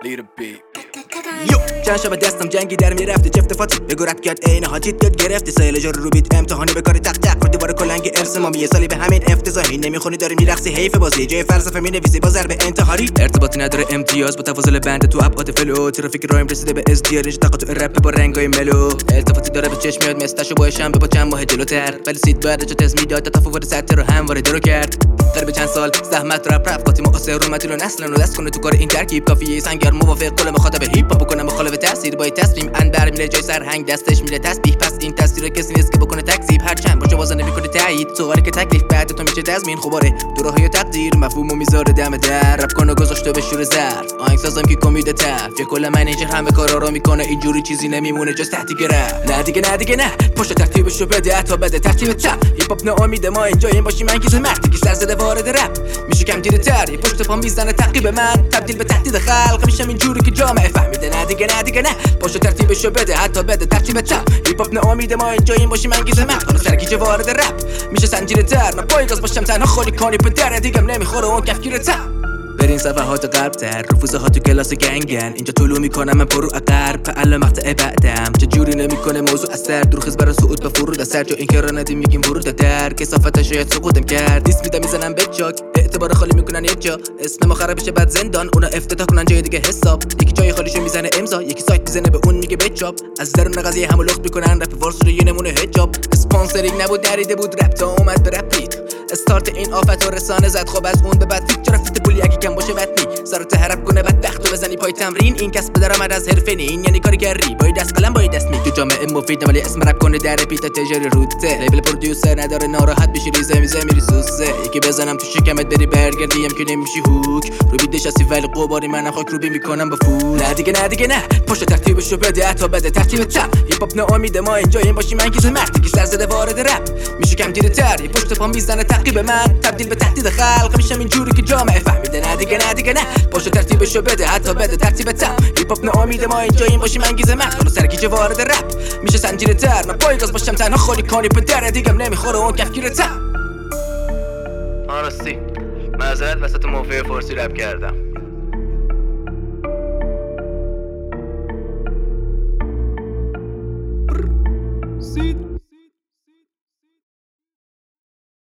چند شب دستم جنگی در میرفته چفت فاتی بگو رد کرد عین حاجیت یاد گرفتی سایل جارو رو بیت امتحانی به کاری تق تق رو دیوار کلنگ ارث ما یه سالی به همین افتضاحی نمیخونی داری میرقصی حیف بازی جای فلسفه مینویسی با ضرب انتحاری ارتباطی نداره امتیاز با تفاضل بند تو ابعاد فلو ترافیک رایم رسیده به ازدیار تقاطع رپ با رنگای ملو التفاتی داره به چشم میاد مستشو با شنبه با چند ماه جلوتر ولی سید بعد چه تز میداد تفاوت سطح رو همواره درو کرد قرب چند سال زحمت رپ رفقاتی معاصر رو مدل و نسل و دست کنه تو کار این ترکیب کافیه سنگر موافق قول مخاطب هیپ هاپ بکنه مخالف تاثیر با تصمیم انبر میره جای سرهنگ دستش میره تسبیح پس این تاثیر کسی نیست که بکنه تکذیب هر چند باشه واسه نمیکنه تایید سوالی که تکلیف بعد تو میشه تضمین خوباره دوراهای تقدیر مفهومو میذاره دم در رپ کنه گذاشته به شور ظرف آهنگ سازم که کمیده تف یه کل منیجر همه کارا رو میکنه اینجوری چیزی نمیمونه جز تحت گرفت نه دیگه نه پشت ترتیبشو بده تا بده ترتیب چپ هیپ هاپ ناامیده ما اینجا این باشیم من که مردی که سرزده وارد رپ میشه کم دیرتر پشت پا میزنه تعقیب من تبدیل به تهدید خلق میشم اینجوری که جامعه فهمیده نه دیگه نه پشت ترتیبشو بده حتی بده ترتیب چپ هیپ هاپ ناامیده ما اینجا این باشیم انگیزه مرد حالا سرگیجه وارد رپ میشه سنجیرتر من پای گاز باشم تنها خالی کانی پدر دیگم نمیخوره اون کفگیرتر برین صفحات غرب‌تر رفوزه ها تو کلاس گنگن اینجا طلوع میکنم من پرو غرب فعل مقطع بعدم چه جوری نمیکنه موضوع اثر دروخیز برای صعود به فرود اثر جو این که را ندیم میگیم ورود در کثافت شاید سقوطم کرد دیس میدم میزنم به چاک اعتبار خالی میکنن یک جا اسم ما خراب بشه بعد زندان اونا افتتاح کنن جای دیگه حساب یکی جای خالیشو میزنه امضا یکی سایت میزنه به اون میگه بچاپ از درون قضیه همو لخت میکنن رپ وارس رو یه نمونه حجاب اسپانسرینگ نبود نریده بود رپ تا اومد به رپ استارت این آفت و رسانه زد خب از اون به بعد فیک چرا فیت پولی اگه کم باشه وطنی سر تهرب کنه بعد دختو بزنی پای تمرین این کسب درآمد از حرفه این یعنی کارگری باید دست قلم باید دست می تو جامعه مفید ولی اسم رپ کنه در پیت تجاری روته لیبل پرودیوسر نداره ناراحت بشی ریزه میزه میری سوسه یکی بزنم تو شکمت بری برگردی هم که نمیشی هوک رو بیدش هستی ولی قباری منم خاک رو بی میکنم با فول نه دیگه نه پشت ترتیبشو بده تا بده ترتیب چپ هیپ هاپ ناامیده ما اینجا این باشیم من که مردی که سرزده وارد رپ میشه کم دیرتر پشت پا میزنه تعقیب من تبدیل به تهدید خلق میشم اینجوری که جامعه فهمیده نه دیگه نه پشت ترتیبشو بده حتی بده ترتیب تپ هیپ هاپ ناامیده ما اینجا این باشیم انگیزه مرد حالا سرگیجه وارد رپ میشه سنجیرتر من پای گاز باشم تنها خالی کانی پدر دیگم نمیخوره اون کفگیرتر راستی معذرت وسط موفق فارسی رپ کردم